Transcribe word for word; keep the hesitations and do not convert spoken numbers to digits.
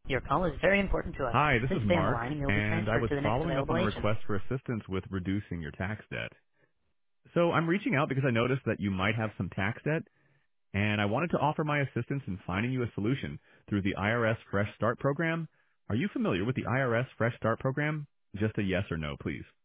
Your call is very important to us. Hi, this Please is stay on the Mark, line and you'll be and I transferred was to the next following up available on a agent. request for assistance with reducing your tax debt. So I'm reaching out because I noticed that you might have some tax debt, and I wanted to offer my assistance in finding you a solution through the I R S Fresh Start program. Are you familiar with the I R S Fresh Start program? Just a yes or no, please.